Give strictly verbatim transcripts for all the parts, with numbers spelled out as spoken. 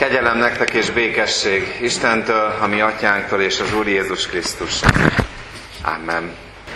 Kegyelem nektek és békesség Istentől, a mi atyánktól és az Úr Jézus Krisztus. Amen.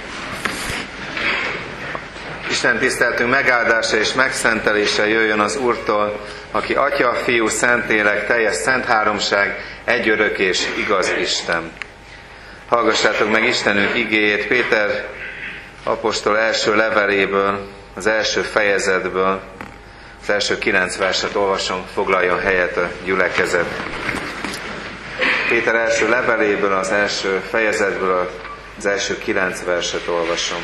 Isten tiszteltünk megáldása és megszentelése jöjjön az Úrtól, aki Atya, Fiú, Szentlélek, teljes szent háromság, egy örök és igaz Isten. Hallgassátok meg Istenünk igéjét Péter apostol első leveléből, az első fejezetből. Az első kilenc verset olvasom, foglaljon helyet a gyülekezet. Péter első leveléből, az első fejezetből, az első kilenc verset olvasom.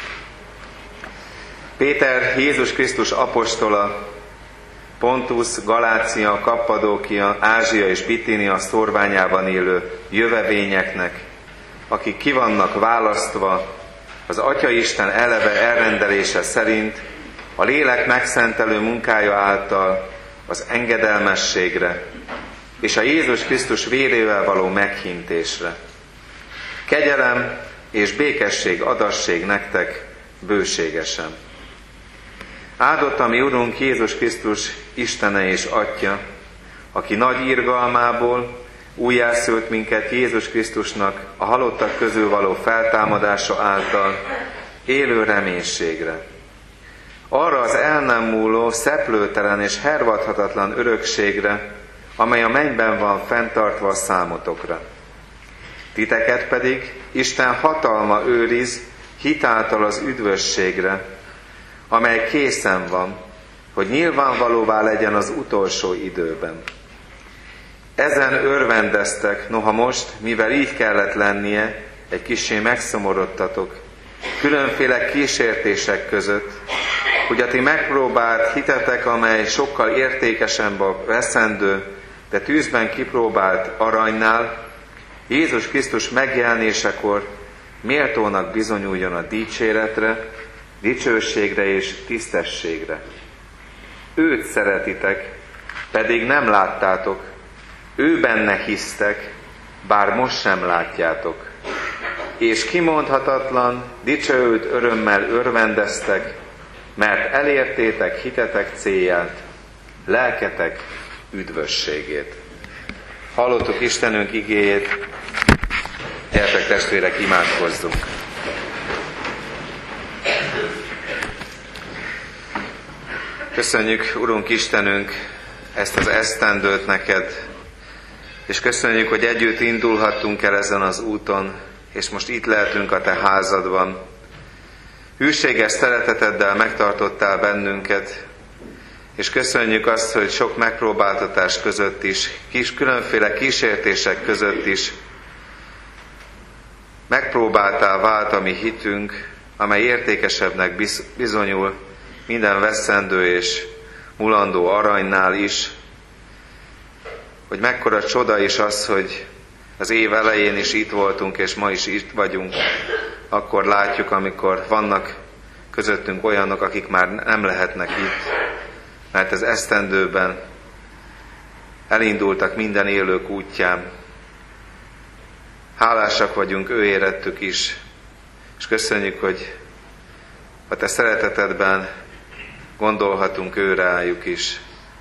Péter, Jézus Krisztus apostola, Pontus, Galácia, Kappadókia, Ázsia és Bitínia szórványában élő jövevényeknek, akik ki vannak választva az Atyaisten eleve elrendelése szerint, a lélek megszentelő munkája által az engedelmességre és a Jézus Krisztus vérével való meghintésre. Kegyelem és békesség adassék nektek bőségesen. Áldott a mi Urunk Jézus Krisztus Istene és Atya, aki nagy irgalmából újjászült minket Jézus Krisztusnak a halottak közül való feltámadása által élő reménységre. Arra az el nem múló, szeplőtelen és hervadhatatlan örökségre, amely a mennyben van fenntartva a számotokra. Titeket pedig Isten hatalma őriz hitáltal az üdvösségre, amely készen van, hogy nyilvánvalóvá legyen az utolsó időben. Ezen örvendeztek, noha most, mivel így kellett lennie, egy kissé megszomorodtatok, különféle kísértések között, hogy a ti megpróbált hitetek, amely sokkal értékesebb a veszendő, de tűzben kipróbált aranynál, Jézus Krisztus megjelenésekor méltónak bizonyuljon a dicséretre, dicsőségre és tisztességre. Őt szeretitek, pedig nem láttátok, ő benne hisztek, bár most sem látjátok. És kimondhatatlan, dicsőült örömmel örvendeztek, mert elértétek hitetek célját, lelketek üdvösségét. Hallottuk Istenünk igéjét, gyertek testvérek, imádkozzunk. Köszönjük, Urunk Istenünk, ezt az esztendőt neked, és köszönjük, hogy együtt indulhattunk el ezen az úton, és most itt lehetünk a te házadban. Hűséges szereteteddel megtartottál bennünket, és köszönjük azt, hogy sok megpróbáltatás között is, kis különféle kísértések között is megpróbáltál vált a mi hitünk, amely értékesebbnek bizonyul minden veszendő és mulandó aranynál is, hogy mekkora csoda is az, hogy az év elején is itt voltunk, és ma is itt vagyunk, akkor látjuk, amikor vannak közöttünk olyanok, akik már nem lehetnek itt, mert az esztendőben elindultak minden élők útján. Hálásak vagyunk ő érettük is, és köszönjük, hogy a te szeretetedben gondolhatunk ő rájuk is.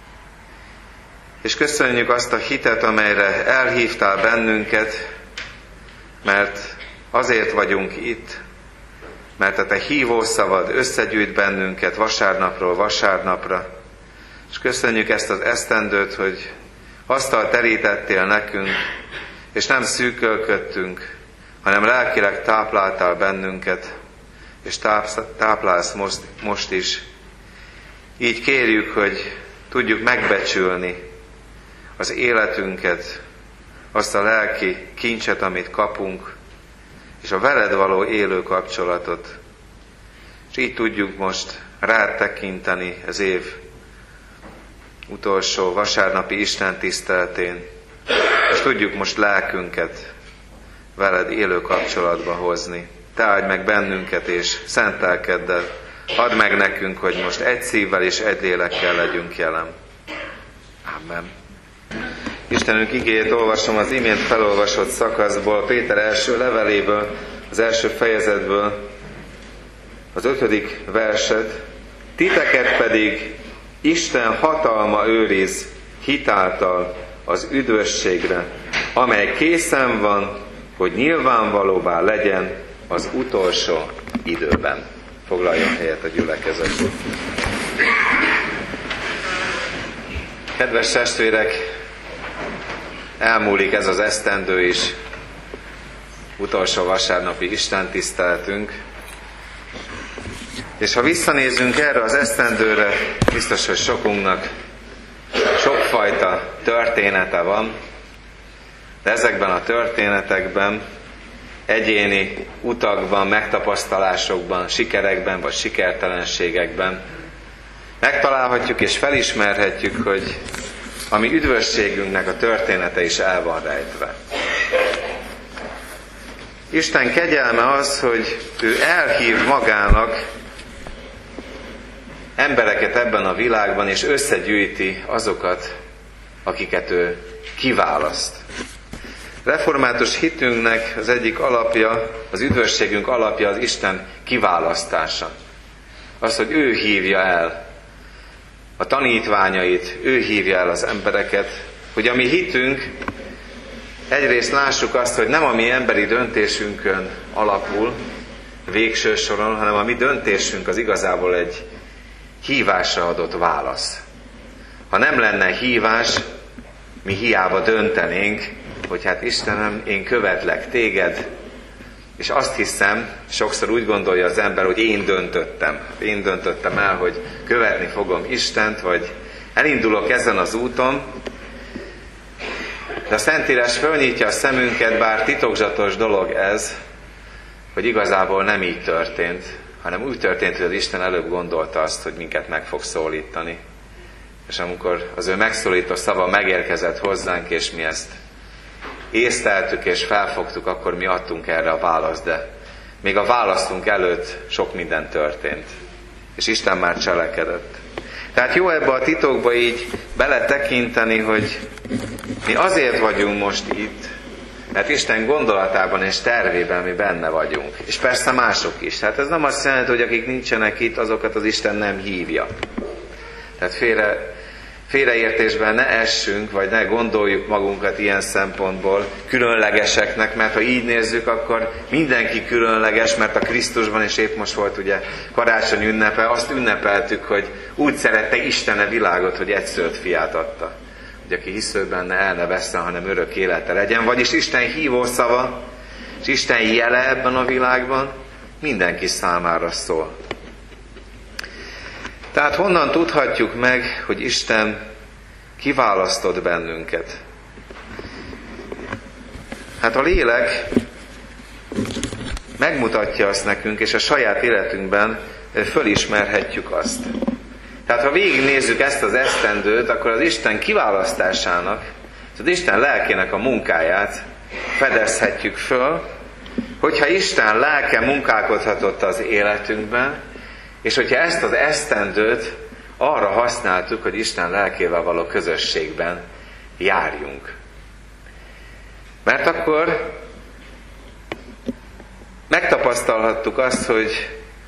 És köszönjük azt a hitet, amelyre elhívtál bennünket, mert azért vagyunk itt, mert a te hívószavad összegyűjt bennünket vasárnapról vasárnapra. És köszönjük ezt az esztendőt, hogy asztalt terítettél nekünk, és nem szűkölködtünk, hanem lelkileg tápláltál bennünket, és táplálsz most, most is. Így kérjük, hogy tudjuk megbecsülni az életünket, azt a lelki kincset, amit kapunk, és a veled való élő kapcsolatot. És így tudjuk most rád tekinteni az év utolsó vasárnapi Isten tiszteletén, és tudjuk most lelkünket veled élő kapcsolatba hozni. Te áldj meg bennünket, és szent lelkeddel add meg nekünk, hogy most egy szívvel és egy lélekkel legyünk jelen. Amen. Istenünk igéjét olvasom az imént felolvasott szakaszból, Péter első leveléből, az első fejezetből, az ötödik verset. Titeket pedig Isten hatalma őriz hitáltal az üdvösségre, amely készen van, hogy nyilvánvalóvá legyen az utolsó időben. Foglaljon helyet a gyülekezet. Kedves testvérek, elmúlik ez az esztendő is, utolsó vasárnapi istentiszteletünk, és ha visszanézünk erre az esztendőre, biztos, hogy sokunknak sokfajta története van, de ezekben a történetekben, egyéni utakban, megtapasztalásokban, sikerekben vagy sikertelenségekben megtalálhatjuk és felismerhetjük, hogy a mi üdvösségünknek a története is el van rejtve. Isten kegyelme az, hogy ő elhív magának embereket ebben a világban, és összegyűjti azokat, akiket ő kiválaszt. Református hitünknek az egyik alapja, az üdvösségünk alapja az Isten kiválasztása. Az, hogy ő hívja el a tanítványait, ő hívja el az embereket, hogy a mi hitünk, egyrészt lássuk azt, hogy nem a mi emberi döntésünkön alapul végső soron, hanem a mi döntésünk az igazából egy hívásra adott válasz. Ha nem lenne hívás, mi hiába döntenénk, hogy hát Istenem, én követlek téged, és azt hiszem, sokszor úgy gondolja az ember, hogy én döntöttem. Én döntöttem el, hogy követni fogom Istent, vagy elindulok ezen az úton, de a Szentírás fölnyitja a szemünket, bár titokzatos dolog ez, hogy igazából nem így történt, hanem úgy történt, hogy az Isten előbb gondolta azt, hogy minket meg fog szólítani. És amikor az ő megszólító szava megérkezett hozzánk, és mi ezt észleltük és felfogtuk, akkor mi adtunk erre a választ, de még a választunk előtt sok minden történt. És Isten már cselekedett. Tehát jó ebbe a titokba így beletekinteni, hogy mi azért vagyunk most itt, mert Isten gondolatában és tervében mi benne vagyunk. És persze mások is. Tehát ez nem azt jelenti, hogy akik nincsenek itt, azokat az Isten nem hívja. Tehát félre, félreértésben ne essünk, vagy ne gondoljuk magunkat ilyen szempontból különlegeseknek, mert ha így nézzük, akkor mindenki különleges, mert a Krisztusban, és épp most volt ugye karácsony ünnepe, azt ünnepeltük, hogy úgy szerette Isten a világot, hogy egyszülött fiát adta. Hogy aki hisz benne, el ne vesszen, hanem örök élete legyen. Vagyis Isten hívó szava, és Isten jele ebben a világban mindenki számára szól. Tehát honnan tudhatjuk meg, hogy Isten kiválasztott bennünket? Hát a lélek megmutatja azt nekünk, és a saját életünkben fölismerhetjük azt. Tehát ha végignézzük ezt az esztendőt, akkor az Isten kiválasztásának, az Isten lelkének a munkáját fedezhetjük föl, hogyha Isten lelke munkálkodhatott az életünkben, és hogyha ezt az esztendőt arra használtuk, hogy Isten lelkével való közösségben járjunk. Mert akkor megtapasztalhattuk azt, hogy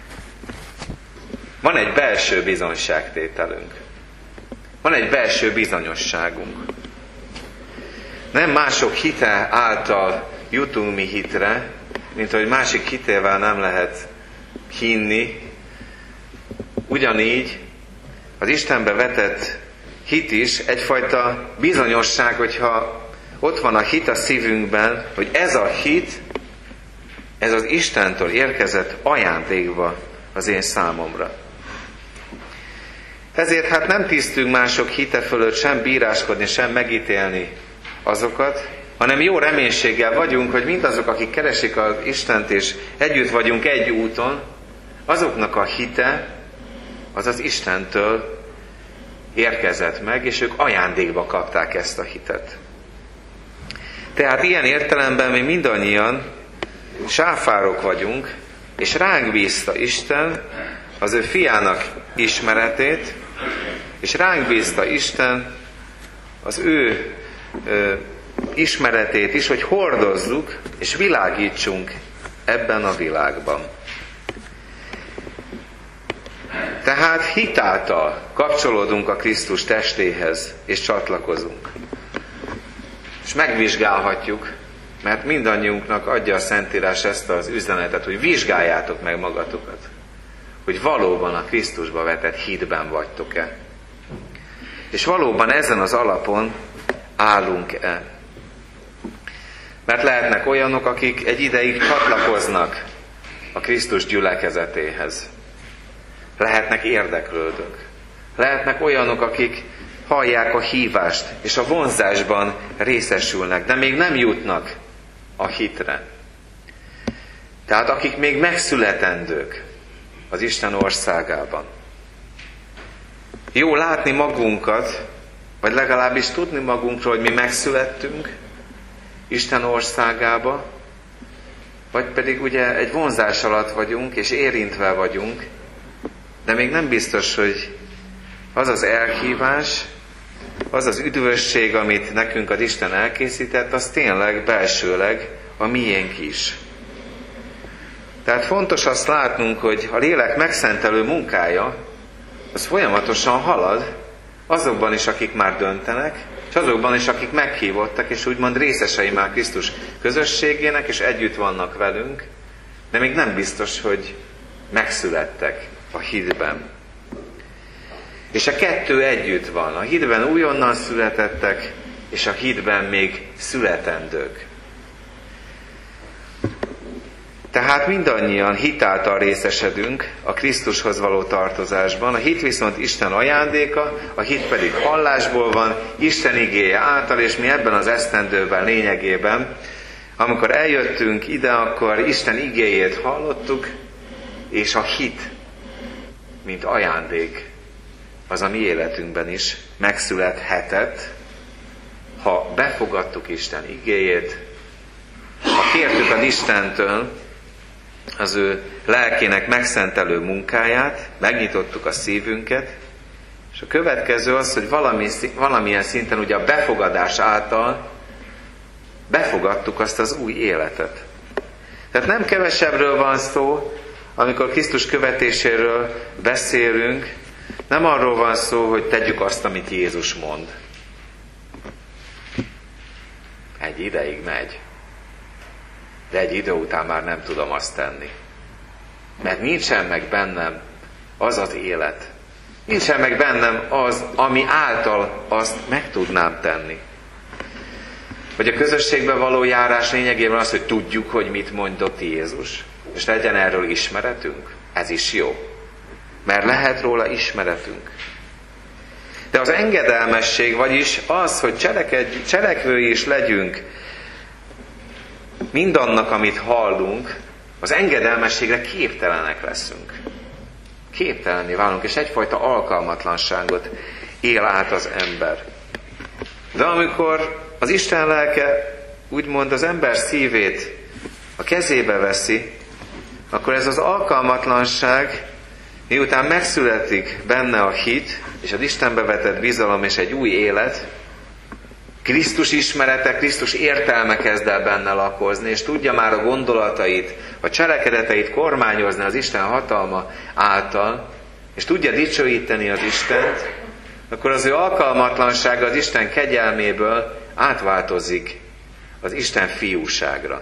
van egy belső bizonyságtételünk. Van egy belső bizonyosságunk. Nem mások hite által jutunk mi hitre, mint hogy másik hitével nem lehet hinni. Ugyanígy az Istenbe vetett hit is egyfajta bizonyosság, hogyha ott van a hit a szívünkben, hogy ez a hit, ez az Istentől érkezett ajándékba az én számomra. Ezért hát nem tisztünk mások hite fölött sem bíráskodni, sem megítélni azokat, hanem jó reménységgel vagyunk, hogy mindazok, akik keresik az Istent, és együtt vagyunk egy úton, azoknak a hite, az az Istentől érkezett meg, és ők ajándékba kapták ezt a hitet. Tehát ilyen értelemben mi mindannyian sáfárok vagyunk, és ránk bízta Isten az ő fiának ismeretét, és ránk bízta Isten az ő ö, ismeretét is, hogy hordozzuk és világítsunk ebben a világban. Tehát hitáltal kapcsolódunk a Krisztus testéhez, és csatlakozunk. És megvizsgálhatjuk, mert mindannyiunknak adja a Szentírás ezt az üzenetet, hogy vizsgáljátok meg magatokat, hogy valóban a Krisztusba vetett hitben vagytok-e. És valóban ezen az alapon állunk-e. Mert lehetnek olyanok, akik egy ideig csatlakoznak a Krisztus gyülekezetéhez. Lehetnek érdeklődők. Lehetnek olyanok, akik hallják a hívást, és a vonzásban részesülnek, de még nem jutnak a hitre. Tehát akik még megszületendők az Isten országában. Jó látni magunkat, vagy legalábbis tudni magunkról, hogy mi megszülettünk Isten országába, vagy pedig ugye egy vonzás alatt vagyunk, és érintve vagyunk, de még nem biztos, hogy az az elhívás, az az üdvösség, amit nekünk az Isten elkészített, az tényleg belsőleg a miénk is. Tehát fontos azt látnunk, hogy a lélek megszentelő munkája, az folyamatosan halad azokban is, akik már döntenek, és azokban is, akik meghívottak, és úgymond részesei már Krisztus közösségének, és együtt vannak velünk, de még nem biztos, hogy megszülettek a hitben. És a kettő együtt van. A hitben újonnan születettek, és a hitben még születendők. Tehát mindannyian hitáltal részesedünk a Krisztushoz való tartozásban. A hit viszont Isten ajándéka, a hit pedig hallásból van, Isten igéje által, és mi ebben az esztendőben lényegében, amikor eljöttünk ide, akkor Isten igéjét hallottuk, és a hit, mint ajándék, az a mi életünkben is megszülethetett, ha befogadtuk Isten igéjét, ha kértük az Istentől az ő lelkének megszentelő munkáját, megnyitottuk a szívünket, és a következő az, hogy valami, valamilyen szinten ugye a befogadás által befogadtuk azt az új életet. Tehát nem kevesebbről van szó, amikor Krisztus követéséről beszélünk, nem arról van szó, hogy tegyük azt, amit Jézus mond. Egy ideig megy. De egy idő után már nem tudom azt tenni. Mert nincsen meg bennem az az élet. Nincsen meg bennem az, ami által azt meg tudnám tenni. Vagy a közösségbe való járás lényegében az, hogy tudjuk, hogy mit mondott Jézus. És legyen erről ismeretünk. Ez is jó. Mert lehet róla ismeretünk. De az engedelmesség, vagyis az, hogy cselekedj, cselekvői is legyünk mindannak, amit hallunk, az engedelmességre képtelenek leszünk. Képtelenné válunk, és egyfajta alkalmatlanságot él át az ember. De amikor az Isten lelke úgymond az ember szívét a kezébe veszi, akkor ez az alkalmatlanság, miután megszületik benne a hit, és az Istenbe vetett bizalom és egy új élet, Krisztus ismerete, Krisztus értelme kezd el benne lakozni, és tudja már a gondolatait, a cselekedeteit kormányozni az Isten hatalma által, és tudja dicsőíteni az Istent, akkor az ő alkalmatlansága az Isten kegyelméből átváltozik az Isten fiúságra.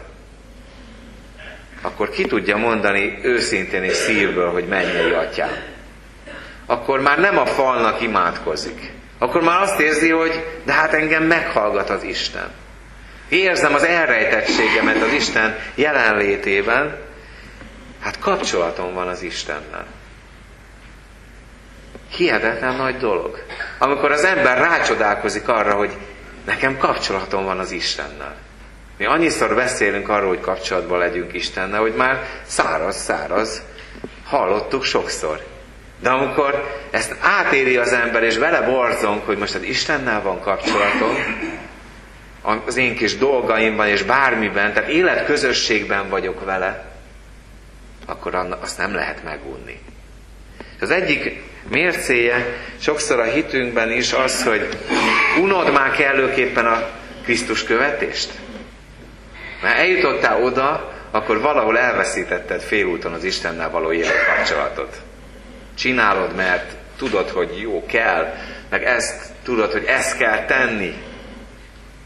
Akkor ki tudja mondani őszintén és szívből, hogy mennyei atyám. Akkor már nem a falnak imádkozik. Akkor már azt érzi, hogy de hát engem meghallgat az Isten. Érzem az elrejtettségemet az Isten jelenlétében. Hát kapcsolatom van az Istennel. Hihetetlen nagy dolog. Amikor az ember rácsodálkozik arra, hogy nekem kapcsolatom van az Istennel. Mi annyiszor beszélünk arról, hogy kapcsolatban legyünk Istennel, hogy már száraz-száraz hallottuk sokszor. De amikor ezt átéri az ember, és vele borzong, hogy most az Istennel van kapcsolatom, az én kis dolgaimban és bármiben, tehát életközösségben vagyok vele, akkor azt nem lehet megunni. Az egyik mércéje sokszor a hitünkben is az, hogy unod már kellőképpen a Krisztus követést. Mert eljutottál oda, akkor valahol elveszítetted félúton az Istennel való életkapcsolatot. Csinálod, mert tudod, hogy jó kell, meg ezt tudod, hogy ezt kell tenni.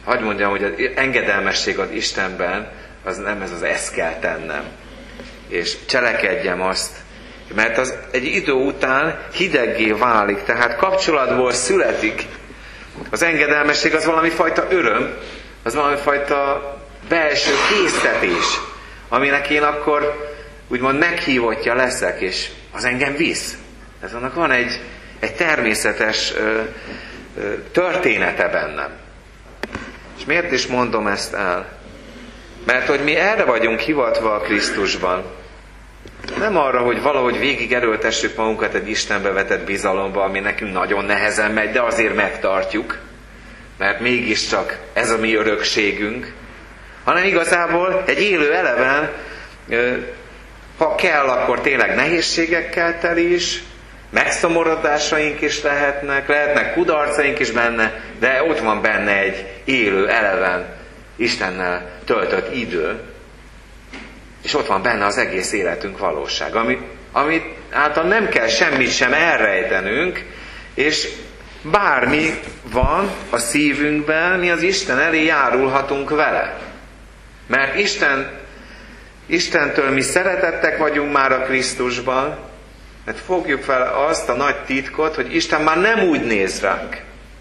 hadd mondjam, hogy az engedelmesség az Istenben, az nem ez az ezt kell tennem. És cselekedjem azt, mert az egy idő után hideggé válik, tehát kapcsolatból születik. Az engedelmesség az valami fajta öröm, az valami fajta belső késztetés, aminek én akkor úgymond meghívottja leszek, és az engem visz. Ez annak van egy, egy természetes ö, ö, története bennem. És miért is mondom ezt el? Mert hogy mi erre vagyunk hivatva a Krisztusban. Nem arra, hogy valahogy végig erőltessük magunkat egy Istenbe vetett bizalomba, ami nekünk nagyon nehezen megy, de azért megtartjuk, mert mégiscsak ez a mi örökségünk, hanem igazából egy élő eleven, ha kell, akkor tényleg nehézségekkel teli is, megszomorodásaink is lehetnek, lehetnek kudarcaink is benne, de ott van benne egy élő eleven, Istennel töltött idő, és ott van benne az egész életünk valóság, amit, amit által nem kell semmit sem elrejtenünk, és bármi van a szívünkben, mi az Isten elé járulhatunk vele. Mert Isten, Istentől mi szeretettek vagyunk már a Krisztusban, mert fogjuk fel azt a nagy titkot, hogy Isten már nem úgy néz ránk,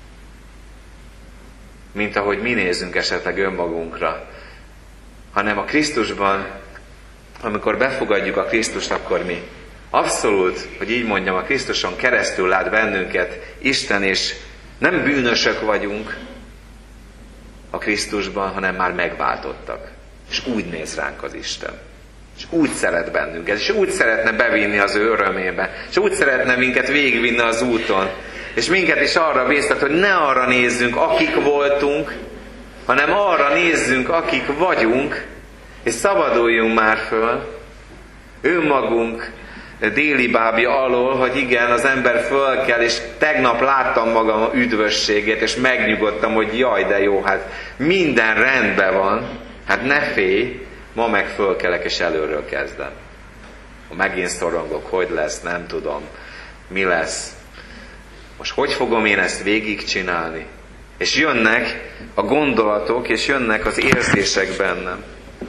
mint ahogy mi nézünk esetleg önmagunkra, hanem a Krisztusban, amikor befogadjuk a Krisztust, akkor mi abszolút, hogy így mondjam, a Krisztuson keresztül lát bennünket Isten, és nem bűnösök vagyunk a Krisztusban, hanem már megváltottak. És úgy néz ránk az Isten. És úgy szeret bennünket, és úgy szeretne bevinni az ő örömébe, és úgy szeretne minket végigvinni az úton, és minket is arra bíztat, hogy ne arra nézzünk, akik voltunk, hanem arra nézzünk, akik vagyunk, és szabaduljunk már föl önmagunk déli bábja alól, hogy igen, az ember föl kell, és tegnap láttam magam üdvösségét, és megnyugodtam, hogy jaj, de jó, hát minden rendben van, hát ne félj, ma meg fölkelek, és előről kezdem. Ha megint szorongok, hogy lesz, nem tudom, mi lesz. Most hogy fogom én ezt végigcsinálni? És jönnek a gondolatok, és jönnek az érzések bennem.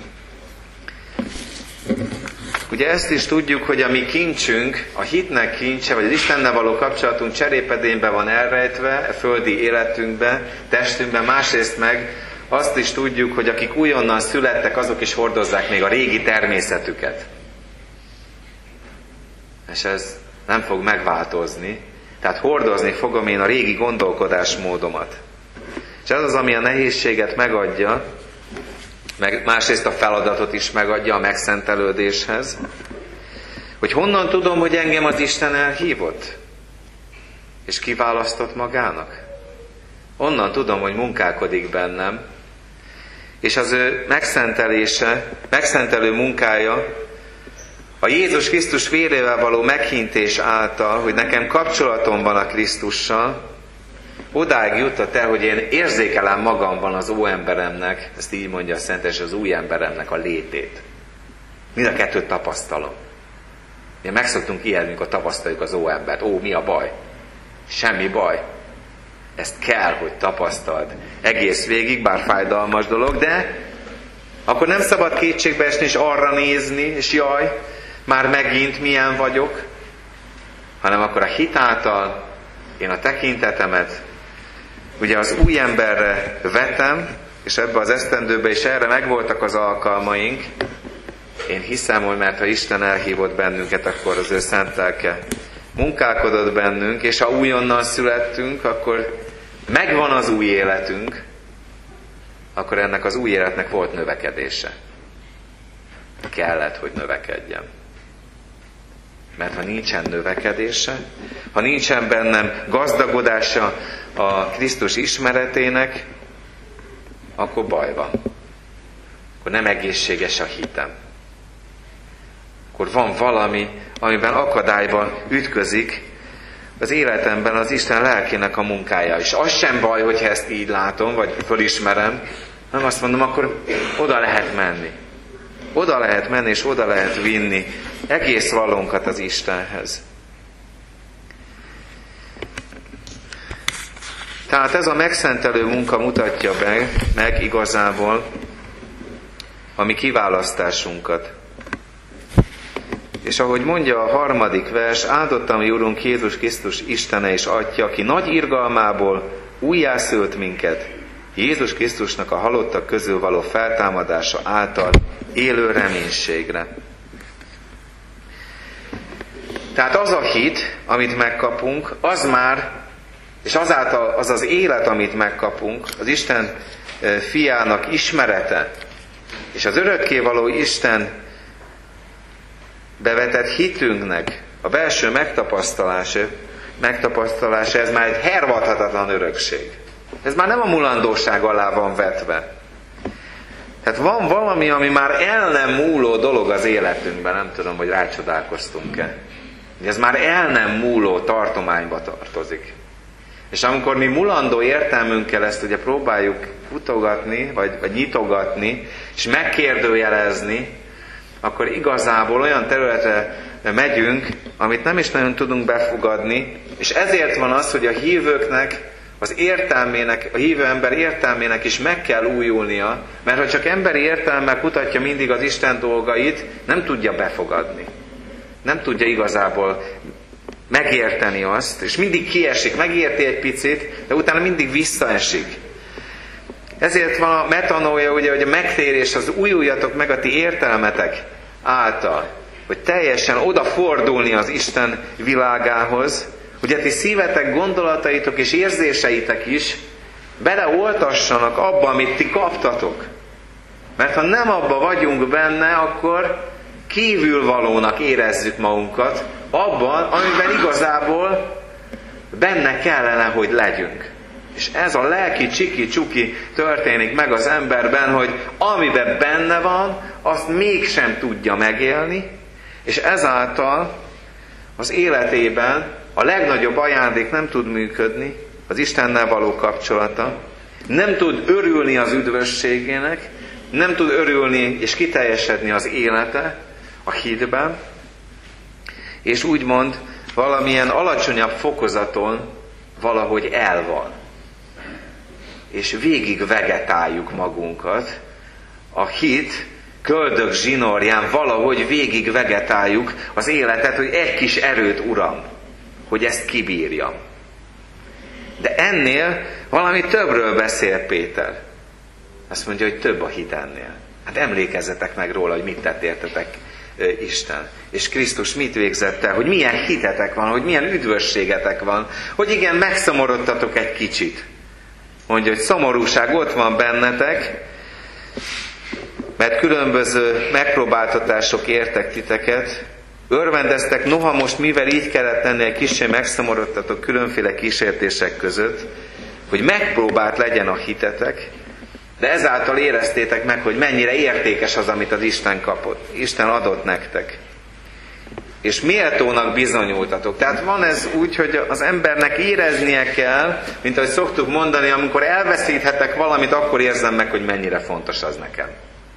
Ugye ezt is tudjuk, hogy a mi kincsünk, a hitnek kincse, vagy az Istennel való kapcsolatunk cserépedényben van elrejtve, a földi életünkben, testünkben, másrészt meg azt is tudjuk, hogy akik újonnan születtek, azok is hordozzák még a régi természetüket. És ez nem fog megváltozni. Tehát hordozni fogom én a régi gondolkodásmódomat. És ez az, ami a nehézséget megadja, meg másrészt a feladatot is megadja a megszentelődéshez, hogy honnan tudom, hogy engem az Isten elhívott, és kiválasztott magának. Onnan tudom, hogy munkálkodik bennem, és az ő megszentelése, megszentelő munkája a Jézus Krisztus vérével való meghintés által, hogy nekem kapcsolatom van a Krisztussal, odáig jutott el, hogy én érzékelem magamban az óemberemnek, ezt így mondja a Szentes, az új emberemnek a létét. Mind a kettőt tapasztalom. Mi megszoktunk ijedni, amikor tapasztaljuk az óembert. Ó, mi a baj? Semmi baj. Ezt kell, hogy tapasztald egész végig, bár fájdalmas dolog, de akkor nem szabad kétségbe esni, és arra nézni, és jaj, már megint milyen vagyok, hanem akkor a hit által én a tekintetemet ugye az új emberre vetem, és ebbe az esztendőbe is erre megvoltak az alkalmaink. Én hiszem, hogy mert ha Isten elhívott bennünket, akkor az ő szent lelke munkálkodott bennünk, és ha újonnan születtünk, akkor megvan az új életünk, akkor ennek az új életnek volt növekedése. Kellett, hogy növekedjen. Mert ha nincsen növekedése, ha nincsen bennem gazdagodása a Krisztus ismeretének, akkor baj van. Akkor nem egészséges a hitem. Akkor van valami, amiben akadályba ütközik az életemben az Isten lelkének a munkája. És az sem baj, hogyha ezt így látom, vagy fölismerem, hanem azt mondom, akkor oda lehet menni. Oda lehet menni, és oda lehet vinni egész valónkat az Istenhez. Tehát ez a megszentelő munka mutatja meg, meg igazából a mi kiválasztásunkat. És ahogy mondja a harmadik vers, áldott a mi Urunk Jézus Krisztus Istene és Atya, aki nagy irgalmából újjászült minket, Jézus Krisztusnak a halottak közül való feltámadása által élő reménységre. Tehát az a hit, amit megkapunk, az már, és azáltal az az élet, amit megkapunk, az Isten fiának ismerete, és az örökkévaló Isten bevetett hitünknek a belső megtapasztalása, megtapasztalása, ez már egy hervadhatatlan örökség. Ez már nem a mulandóság alá van vetve. Tehát van valami, ami már el nem múló dolog az életünkben, nem tudom, hogy rácsodálkoztunk-e. Ez már el nem múló tartományba tartozik. És amikor mi mulandó értelmünkkel ezt ugye próbáljuk futogatni, vagy, vagy nyitogatni, és megkérdőjelezni, akkor igazából olyan területre megyünk, amit nem is nagyon tudunk befogadni, és ezért van az, hogy a hívőknek, az értelmének, a hívő ember értelmének is meg kell újulnia, mert ha csak emberi értelemmel kutatja mindig az Isten dolgait, nem tudja befogadni. Nem tudja igazából megérteni azt, és mindig kiesik, megérti egy picit, de utána mindig visszaesik. Ezért van a metanója, ugye, hogy a megtérés, az újuljatok meg a ti értelmetek által, hogy teljesen odafordulni az Isten világához, hogy a ti szívetek, gondolataitok és érzéseitek is beleoltassanak abba, amit ti kaptatok. Mert ha nem abba vagyunk benne, akkor kívülvalónak érezzük magunkat, abban, amiben igazából benne kellene, hogy legyünk. És ez a lelki csiki-csuki történik meg az emberben, hogy amiben benne van, azt mégsem tudja megélni, és ezáltal az életében a legnagyobb ajándék nem tud működni, az Istennel való kapcsolata, nem tud örülni az üdvösségének, nem tud örülni és kiteljesedni az élete a hitben, és úgymond valamilyen alacsonyabb fokozaton valahogy el van. És végig vegetáljuk magunkat. A hit köldök zsinórján valahogy végig vegetáljuk az életet, hogy egy kis erőt, Uram, hogy ezt kibírjam. De ennél valami többről beszél Péter. Azt mondja, hogy több a hit ennél. Hát emlékezzetek meg róla, hogy mit tett értetek Isten. És Krisztus mit végzett el, hogy milyen hitetek van, hogy milyen üdvösségetek van, hogy igen, megszomorodtatok egy kicsit. Mondja, hogy szomorúság ott van bennetek, mert különböző megpróbáltatások értek titeket, örvendeztek, noha most mivel így kellett tenni, egy kicsit megszomorodtatok különféle kísértések között, hogy megpróbált legyen a hitetek, de ezáltal éreztétek meg, hogy mennyire értékes az, amit az Isten kapott, Isten adott nektek. És méltónak bizonyultatok. Tehát van ez úgy, hogy az embernek éreznie kell, mint ahogy szoktuk mondani, amikor elveszíthetek valamit, akkor érzem meg, hogy mennyire fontos az nekem.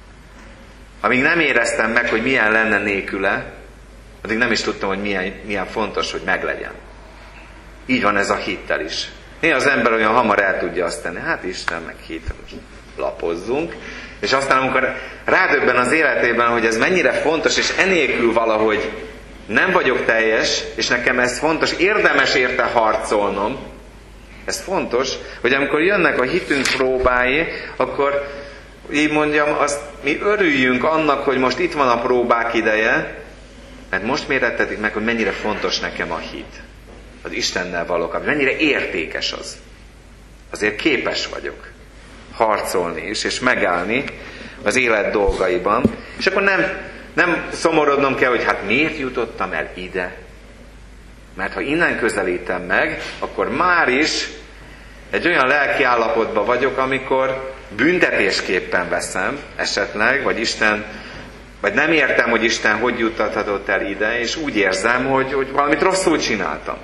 Amíg nem éreztem meg, hogy milyen lenne nélküle, addig nem is tudtam, hogy milyen, milyen fontos, hogy meglegyen. Így van ez a hittel is. Néha az ember olyan hamar el tudja azt tenni, hát Isten meg hit, most lapozzunk, és aztán amikor rádöbben az életében, hogy ez mennyire fontos, és enélkül valahogy nem vagyok teljes, és nekem ez fontos, érdemes érte harcolnom, ez fontos, hogy amikor jönnek a hitünk próbái, akkor így mondjam, azt mi örüljünk annak, hogy most itt van a próbák ideje, mert most mérettetik meg, hogy mennyire fontos nekem a hit. Az Istennel való kapcsolat, mennyire értékes az. Azért képes vagyok harcolni is, és megállni az élet dolgaiban. És akkor nem, nem szomorodnom kell, hogy hát miért jutottam el ide. Mert ha innen közelítem meg, akkor már is egy olyan lelki állapotban vagyok, amikor büntetésképpen veszem esetleg, vagy Isten, vagy nem értem, hogy Isten hogy juttathatott el ide, és úgy érzem, hogy, hogy valamit rosszul csináltam.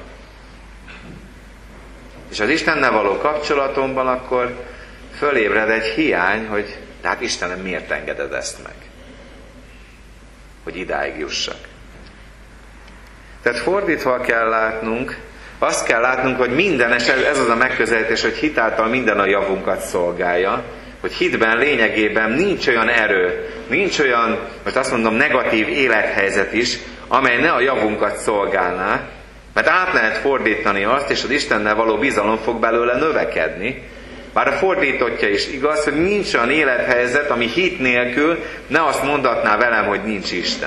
És az Istennel való kapcsolatomban akkor fölébred egy hiány, hogy de hát Istenem, miért engeded ezt meg? Hogy idáig jussak. Tehát fordítva kell látnunk azt kell látnunk, hogy minden, és ez az a megközelítés, hogy hitáltal minden a javunkat szolgálja, hogy hitben lényegében nincs olyan erő, nincs olyan, most azt mondom, negatív élethelyzet is, amely ne a javunkat szolgálná, mert át lehet fordítani azt, és az Istennel való bizalom fog belőle növekedni. Bár a fordítottja is igaz, hogy nincs olyan élethelyzet, ami hit nélkül ne azt mondatná velem, hogy nincs Isten.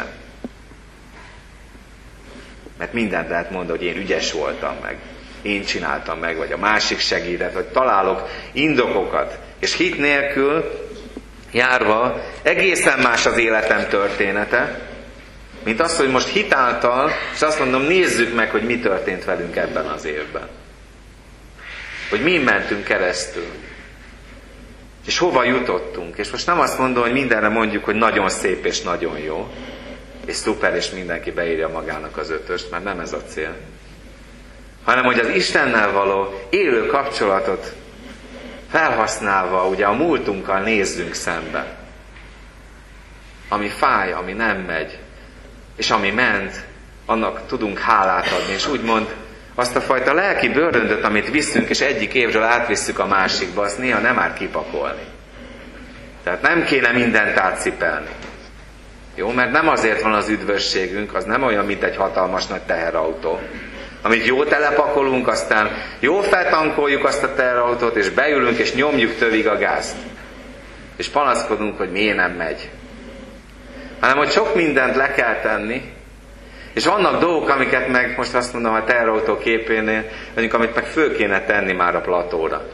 Mert mindent lehet mondani, hogy én ügyes voltam meg, én csináltam meg, vagy a másik segített, vagy találok indokokat. És hit nélkül járva egészen más az életem története, mint az, hogy most hitáltal, és azt mondom, nézzük meg, hogy mi történt velünk ebben az évben. Hogy mi mentünk keresztül. És hova jutottunk. És most nem azt mondom, hogy mindenre mondjuk, hogy nagyon szép és nagyon jó, és szuper, és mindenki beírja magának az ötöst, mert nem ez a cél. Hanem, hogy az Istennel való élő kapcsolatot felhasználva, ugye a múltunkkal nézzünk szembe. Ami fáj, ami nem megy, és ami ment, annak tudunk hálát adni, és úgymond azt a fajta lelki bőröndöt, amit viszünk, és egyik évről átvisszük a másikba, azt néha nem árt kipakolni. Tehát nem kéne mindent átcipelni. Jó, mert nem azért van az üdvösségünk, az nem olyan, mint egy hatalmas nagy teherautó, amit jó telepakolunk, aztán jól feltankoljuk azt a teherautót, és beülünk, és nyomjuk tövig a gázt. És panaszkodunk, hogy miért nem megy. Hanem, hogy sok mindent le kell tenni, és vannak dolgok, amiket meg, most azt mondom, a teherautó képénél, mondjuk, amit meg föl kéne tenni már a platóra.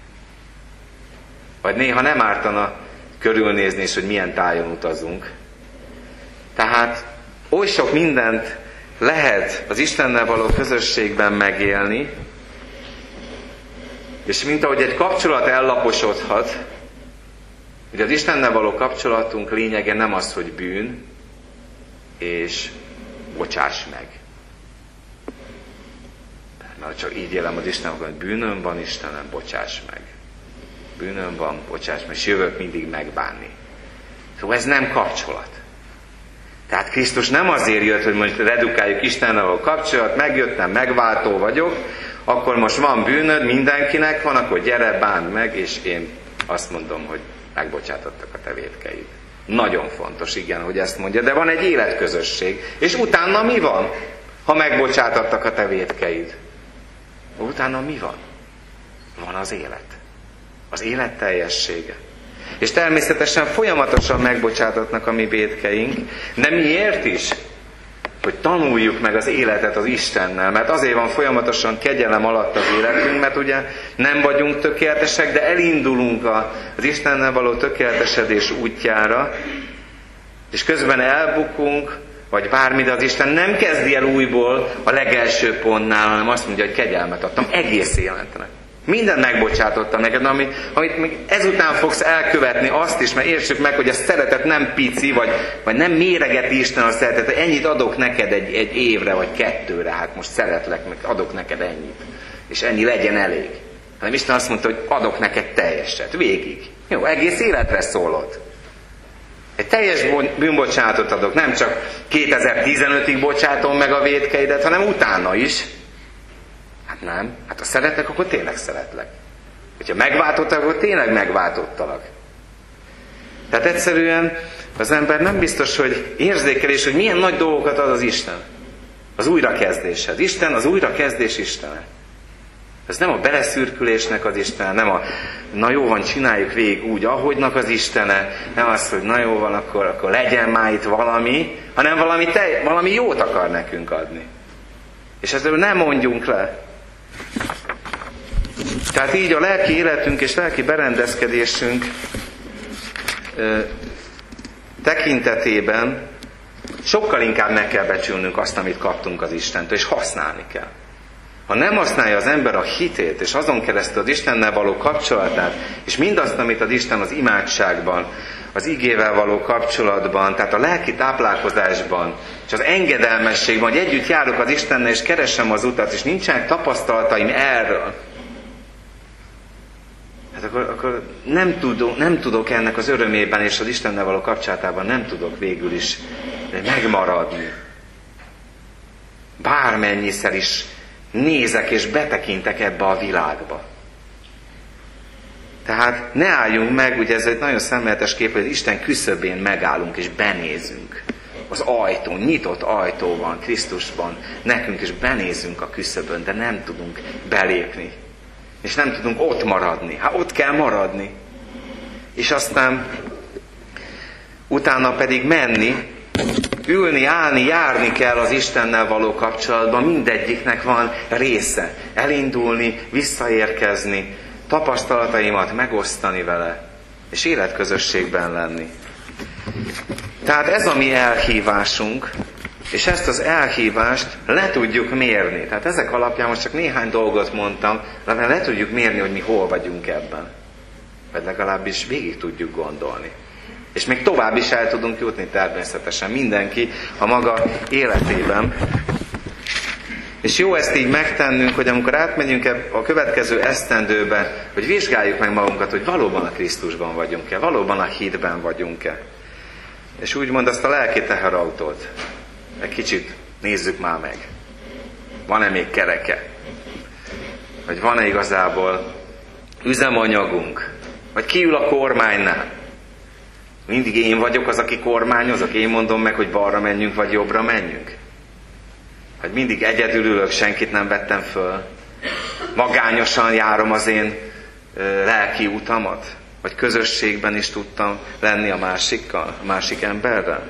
Vagy néha nem ártana körülnézni is, hogy milyen tájon utazunk. Tehát oly sok mindent lehet az Istennel való közösségben megélni, és mint ahogy egy kapcsolat ellaposodhat, ugye az Istennel való kapcsolatunk lényege nem az, hogy bűn, és bocsáss meg. Mert csak így élem az Istenem, hogy bűnöm van, Istenem, bocsáss meg. Bűnöm van, bocsáss meg, és jövök mindig megbánni. Szóval ez nem kapcsolat. Tehát Krisztus nem azért jött, hogy most redukáljuk Istennel a kapcsolat, megjöttem, megváltó vagyok, akkor most van bűnöd, mindenkinek van, akkor gyere, bánd meg, és én azt mondom, hogy megbocsátottak a te vétkeid. Nagyon fontos, igen, hogy ezt mondja, de van egy életközösség. És utána mi van, ha megbocsátattak a te vétkeid? Utána mi van? Van az élet. Az élet teljessége. És természetesen folyamatosan megbocsátatnak a mi vétkeink, de miért is? Hogy tanuljuk meg az életet az Istennel, mert azért van folyamatosan kegyelem alatt az életünk, mert ugye nem vagyunk tökéletesek, de elindulunk az Istennel való tökéletesedés útjára, és közben elbukunk, vagy bármi, de az Isten nem kezdi el újból a legelső pontnál, hanem azt mondja, hogy kegyelmet adtam egész életnek. Mindent megbocsátottam neked, amit, amit még ezután fogsz elkövetni, azt is, mert értsük meg, hogy a szeretet nem pici, vagy, vagy nem méregeti Isten a szeretet, ennyit adok neked egy, egy évre, vagy kettőre, hát most szeretlek, meg adok neked ennyit, és ennyi legyen elég. Hanem Isten azt mondta, hogy adok neked teljeset, végig. Jó, egész életre szólod. Egy teljes bűnbocsánatot adok, nem csak kétezer-tizenötig bocsátom meg a vétkeidet, hanem utána is. Hát nem. Hát ha szeretlek, akkor tényleg szeretlek. Hogyha megváltottak, akkor tényleg megváltottalak. Tehát egyszerűen az ember nem biztos, hogy érzékelés, hogy milyen nagy dolgokat ad az Isten. Az újrakezdéshez. Isten az újrakezdés Istene. Ez nem a beleszürkülésnek az Istene, nem a na jó van, csináljuk végig úgy, ahogynak az Istene, nem az, hogy na jó van, akkor, akkor legyen már itt valami, hanem valami, te, valami jót akar nekünk adni. És ezzel nem mondjunk le. Tehát így a lelki életünk és lelki berendezkedésünk ö, tekintetében sokkal inkább meg kell becsülnünk azt, amit kaptunk az Istentől, és használni kell. Ha nem használja az ember a hitét, és azon keresztül az Istennel való kapcsolatát, és mindazt, amit az Isten az imádságban, az igével való kapcsolatban, tehát a lelki táplálkozásban, és az engedelmességben, hogy együtt járok az Istennel, és keresem az utat, és nincsenek tapasztalataim erről, hát akkor, akkor nem, tudok, nem tudok ennek az örömében, és az Istennel való kapcsolatában nem tudok végül is megmaradni. Bármennyiszer is nézek és betekintek ebbe a világba. Tehát ne álljunk meg, ugye ez egy nagyon szemléletes kép, hogy Isten küszöbén megállunk és benézünk. Az ajtón, nyitott ajtó van Krisztusban, nekünk is benézünk a küszöbön, de nem tudunk belépni. És nem tudunk ott maradni. Hát ott kell maradni. És aztán utána pedig menni, ülni, állni, járni kell az Istennel való kapcsolatban. Mindegyiknek van része. Elindulni, visszaérkezni, tapasztalataimat megosztani vele, és életközösségben lenni. Tehát ez a mi elhívásunk, és ezt az elhívást le tudjuk mérni. Tehát ezek alapján most csak néhány dolgot mondtam, de le tudjuk mérni, hogy mi hol vagyunk ebben. Vagy legalábbis végig tudjuk gondolni. És még tovább is el tudunk jutni természetesen mindenki a maga életében. És jó ezt így megtennünk, hogy amikor átmegyünk a következő esztendőbe, hogy vizsgáljuk meg magunkat, hogy valóban a Krisztusban vagyunk-e, valóban a hitben vagyunk-e. És úgymond azt a lelki teherautót egy kicsit nézzük már meg. Van-e még kereke? Vagy van-e igazából üzemanyagunk? Vagy ki ül a kormánynál? Mindig én vagyok az, aki kormányozok, én mondom meg, hogy balra menjünk, vagy jobbra menjünk. Vagy mindig egyedül ülök, senkit nem vettem föl. Magányosan járom az én ö, lelki utamat. Vagy közösségben is tudtam lenni a másikkal, a másik emberrel.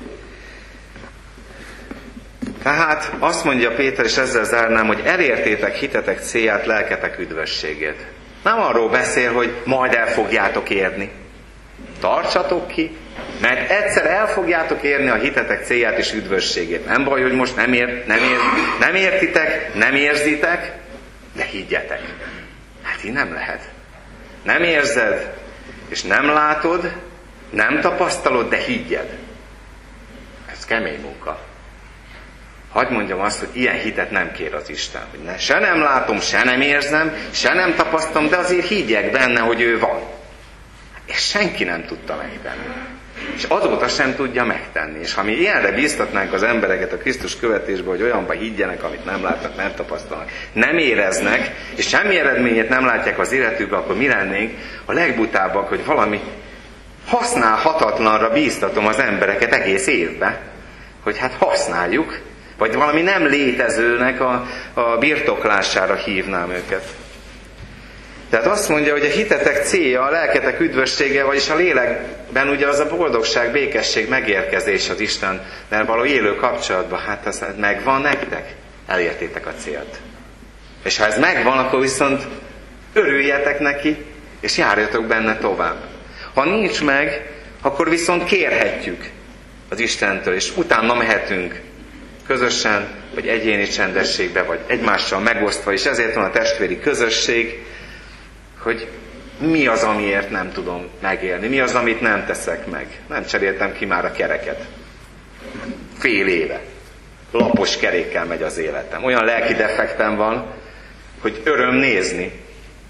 Tehát azt mondja Péter, és ezzel zárnám, hogy elértétek hitetek célját, lelketek üdvösségét. Nem arról beszél, hogy majd el fogjátok érni. Tartsatok ki, mert egyszer el fogjátok érni a hitetek célját és üdvösségét. Nem baj, hogy most nem, ér, nem, ér, nem értitek, nem érzitek, de higgyetek. Hát így nem lehet. Nem érzed, és nem látod, nem tapasztalod, de higgyed. Ez kemény munka. Hadd mondjam azt, hogy ilyen hitet nem kér az Isten. Hogy ne, se nem látom, se nem érzem, se nem tapasztalom, de azért higgyek benne, hogy ő van. És senki nem tudta megtenni. És azóta sem tudja megtenni. És ha mi ilyenre bíztatnánk az embereket a Krisztus követésbe, hogy olyanba higgyenek, amit nem látnak, nem tapasztalnak, nem éreznek, és semmi eredményét nem látják az életükbe, akkor mi lennénk a legbutábbak, hogy valami használhatatlanra bíztatom az embereket egész évben, hogy hát használjuk, vagy valami nem létezőnek a, a birtoklására hívnám őket. Tehát azt mondja, hogy a hitetek célja, a lelketek üdvössége, vagyis a lélekben ugye az a boldogság, békesség, megérkezés az Istennel való élő kapcsolatban. Hát ez megvan nektek? Elértétek a célt. És ha ez megvan, akkor viszont örüljetek neki, és járjatok benne tovább. Ha nincs meg, akkor viszont kérhetjük az Istentől, és utána mehetünk közösen, vagy egyéni csendességbe, vagy egymással megosztva, és ezért van a testvéri közösség, hogy mi az, amiért nem tudom megélni, mi az, amit nem teszek meg. Nem cseréltem ki már a kereket. Fél éve. Lapos kerékkel megy az életem. Olyan lelki defektem van, hogy öröm nézni.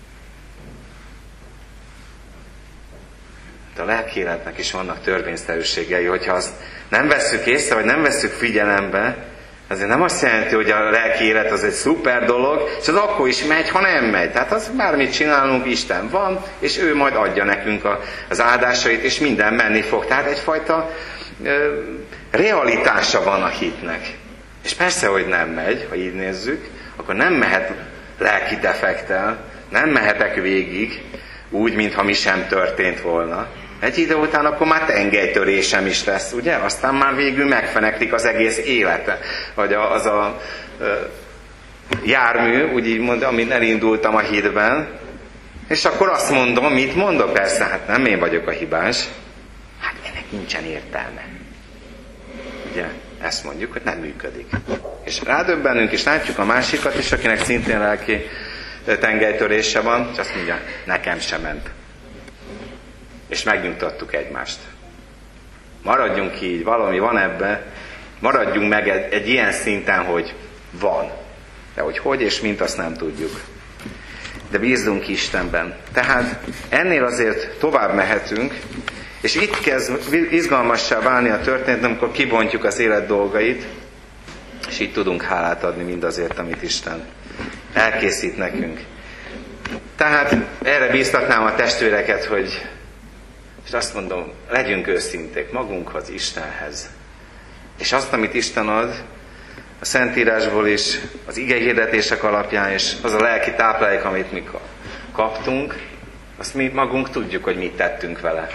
De a lelki életnek is vannak törvényszerűségei, hogyha azt nem vesszük észre, vagy nem vesszük figyelembe, azért nem azt jelenti, hogy a lelki élet az egy szuper dolog, és az akkor is megy, ha nem megy. Tehát az bármit csinálunk, Isten van, és ő majd adja nekünk a, az áldásait, és minden menni fog. Tehát egyfajta ö, realitása van a hitnek. És persze, hogy nem megy, ha így nézzük, akkor nem mehet lelki defektel, nem mehetek végig, úgy, mintha mi sem történt volna. Egy idő után akkor már tengelytörésem is lesz, ugye? Aztán már végül megfeneklik az egész élete. Vagy az a ö, jármű, úgy így mondom, amin elindultam a hitben, és akkor azt mondom, mit mondok? Persze, hát nem én vagyok a hibás. Hát ennek nincsen értelme. Ugye? Ezt mondjuk, hogy nem működik. És rádöbbenünk, és látjuk a másikat is, akinek szintén lelki tengelytörése van, és azt mondja, nekem sem ment. És megnyugtattuk egymást. Maradjunk így, valami van ebben, maradjunk meg egy, egy ilyen szinten, hogy van. De hogy hogy és mint, azt nem tudjuk. De bízzunk Istenben. Tehát ennél azért tovább mehetünk, és itt kezd izgalmassá válni a történet, amikor kibontjuk az élet dolgait, És így tudunk hálát adni mindazért, amit Isten elkészít nekünk. Tehát erre bíztatnám a testvéreket, hogy, és azt mondom, legyünk őszinték magunkhoz, Istenhez. És azt, amit Isten ad, a Szentírásból is, az igehirdetések alapján, és az a lelki táplálék, amit mi kaptunk, azt mi magunk tudjuk, hogy mit tettünk vele.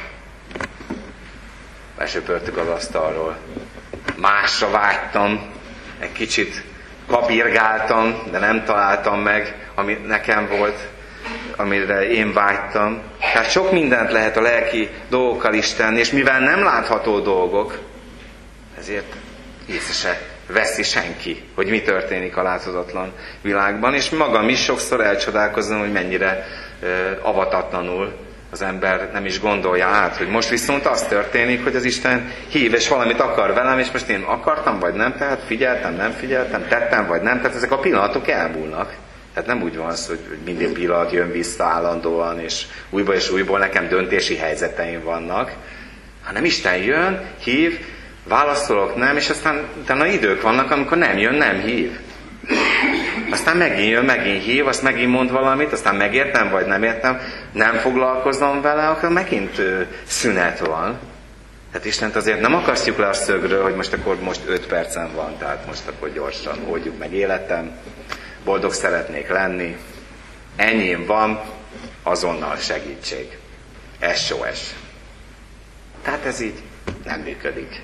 Lesöpörtük az asztalról. Másra vágytam, egy kicsit kapirgáltam, de nem találtam meg, ami nekem volt, amire én vágytam. Tehát sok mindent lehet a lelki dolgokkal is tenni, és mivel nem látható dolgok, ezért észre se veszi senki, hogy mi történik a láthatatlan világban, és magam is sokszor elcsodálkozom, hogy mennyire uh, avatatlanul az ember nem is gondolja át, hogy most viszont az történik, hogy az Isten hív, és valamit akar velem, és most én akartam, vagy nem, tehát figyeltem, nem figyeltem, tettem, vagy nem, tehát ezek a pillanatok elmúlnak. Tehát nem úgy van az, hogy minden pillanat jön vissza állandóan, és újból és újból nekem döntési helyzeteim vannak, hanem Isten jön, hív, válaszolok, nem, és aztán utána idők vannak, amikor nem jön, nem hív. Aztán megint jön, megint hív, azt megint mond valamit, aztán megértem, vagy nem értem, nem foglalkozom vele, akkor megint ö, szünet van. Hát Istent azért nem akasztjuk le a szögről, hogy most akkor most öt percen van, tehát most akkor gyorsan oldjuk meg életem, boldog szeretnék lenni, enyém van, azonnal segítség. es o es. Tehát ez így nem működik.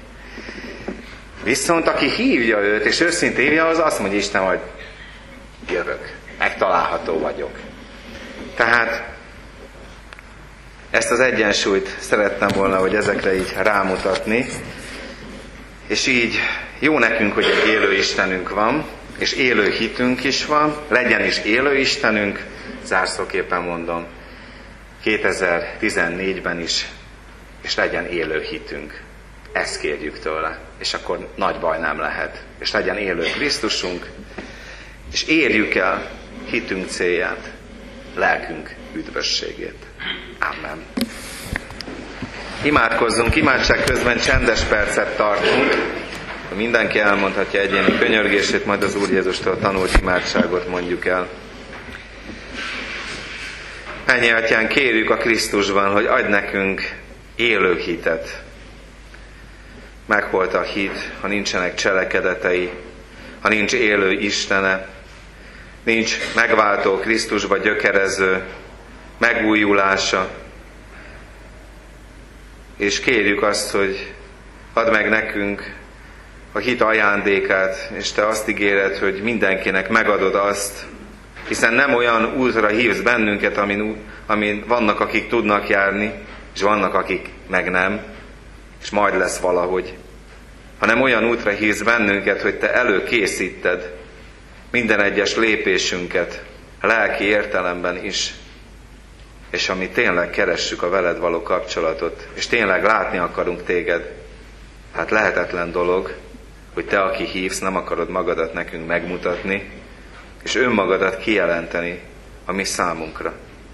Viszont aki hívja őt, és őszintén hívja, az azt mondja Isten, hogy jövök, megtalálható vagyok. Tehát ezt az egyensúlyt szerettem volna, hogy ezekre így rámutatni, és így jó nekünk, hogy egy élő Istenünk van, és élő hitünk is van, legyen is élő Istenünk, zárszóképpen mondom, kétezer-tizennégyben is, és legyen élő hitünk. Ezt kérjük tőle, és akkor nagy baj nem lehet. És legyen élő Krisztusunk, és érjük el hitünk célját, lelkünk üdvösségét. Amen. Imádkozzunk, imádság közben csendes percet tartunk. Mindenki elmondhatja egyéni könyörgését, majd az Úr Jézustól tanult imádságot mondjuk el. Mennyei Atyán, kérjük a Krisztusban, hogy adj nekünk élő hitet. Meghalt a hit, ha nincsenek cselekedetei, ha nincs élő Istene, nincs megváltó Krisztusba gyökerező megújulása. És kérjük azt, hogy add meg nekünk a hit ajándékát, és Te azt ígéred, hogy mindenkinek megadod azt, hiszen nem olyan útra hívsz bennünket, amin, amin vannak, akik tudnak járni, és vannak, akik meg nem, és majd lesz valahogy, hanem olyan útra hívsz bennünket, hogy Te előkészíted minden egyes lépésünket, lelki értelemben is, és ami tényleg keressük a veled való kapcsolatot, és tényleg látni akarunk téged. Hát lehetetlen dolog, hogy te, aki hívsz, nem akarod magadat nekünk megmutatni, és önmagadat kijelenteni a mi számunkra.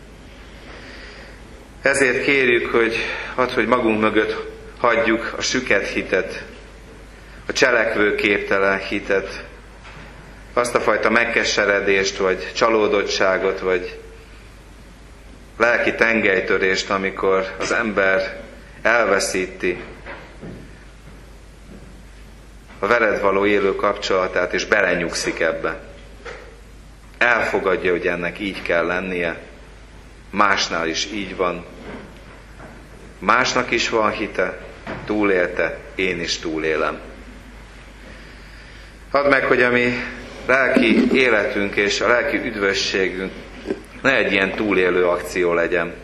Ezért kérjük, hogy add, hogy magunk mögött hagyjuk a süket hitet, a cselekvő képtelen hitet, azt a fajta megkeseredést, vagy csalódottságot, vagy lelki tengelytörést, amikor az ember elveszíti a veled való élő kapcsolatát, és belenyugszik ebbe. Elfogadja, hogy ennek így kell lennie, másnál is így van. Másnak is van hite, túlélte, én is túlélem. Add meg, hogy a mi lelki életünk és a lelki üdvösségünk ne egy ilyen túlélő akció legyen,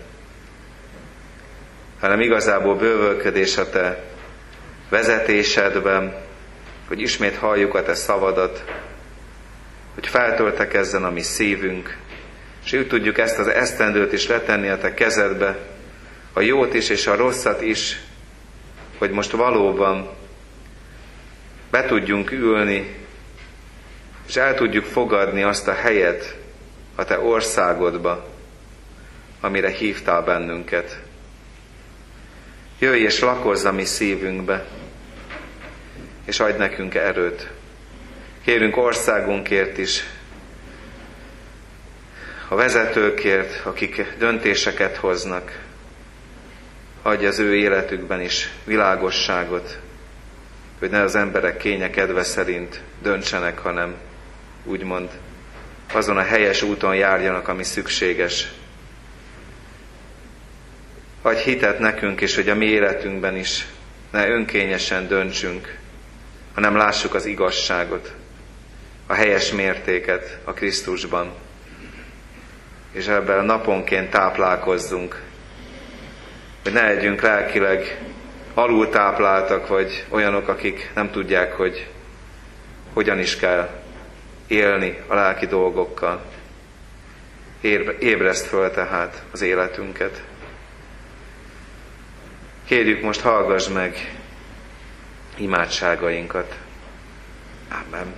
hanem igazából bővölködés a Te vezetésedben, hogy ismét halljuk a Te szavadat, hogy feltöltekezzen a mi szívünk, és úgy tudjuk ezt az esztendőt is letenni a Te kezedbe, a jót is és a rosszat is, hogy most valóban be tudjunk ülni, és el tudjuk fogadni azt a helyet a Te országodba, amire hívtál bennünket. Jöjj és lakozz a mi szívünkbe, és adj nekünk erőt. Kérünk országunkért is, a vezetőkért, akik döntéseket hoznak. Adj az ő életükben is világosságot, hogy ne az emberek kénye kedve szerint döntsenek, hanem úgymond azon a helyes úton járjanak, ami szükséges. Adj hitet nekünk is, hogy a mi életünkben is ne önkényesen döntsünk, hanem lássuk az igazságot, a helyes mértéket a Krisztusban, és ebben naponként táplálkozzunk, hogy ne legyünk lelkileg alultápláltak, vagy olyanok, akik nem tudják, hogy hogyan is kell élni a lelki dolgokkal. Ébreszt föl tehát az életünket. Kérjük, most hallgass meg imádságainkat. Amen.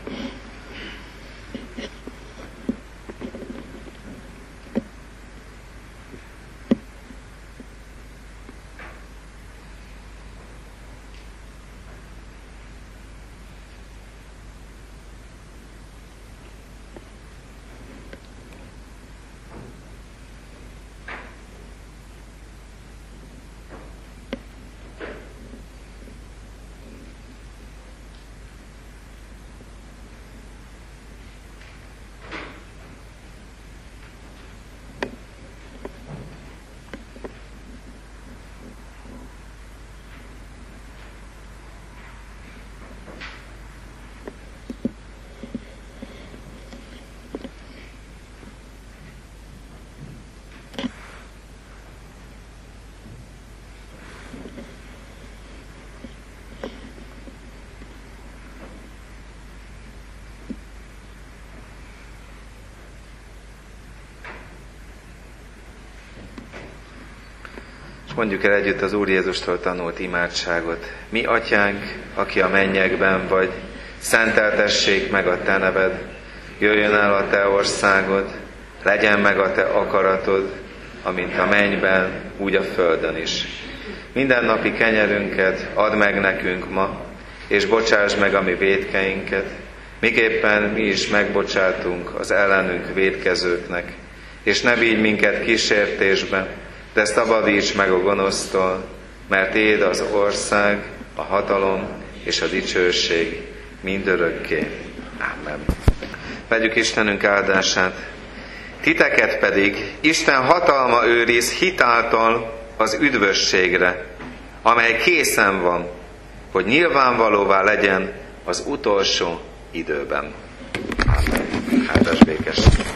Mondjuk el együtt az Úr Jézustól tanult imádságot. Mi, Atyánk, aki a mennyekben vagy, szenteltessék meg a Te neved, jöjjön el a Te országod, legyen meg a Te akaratod, amint a mennyben, úgy a földön is. Mindennapi kenyerünket add meg nekünk ma, és bocsáss meg a mi vétkeinket, miképpen mi is megbocsátunk az ellenünk vétkezőknek, és ne vigy minket kísértésbe, de szabadíts meg a gonosztól, mert Téd az ország, a hatalom és a dicsőség mindörökké. Amen. Vegyük Istenünk áldását. Titeket pedig Isten hatalma őriz hitáltal az üdvösségre, amely készen van, hogy nyilvánvalóvá legyen az utolsó időben. Amen. Áldás békesség.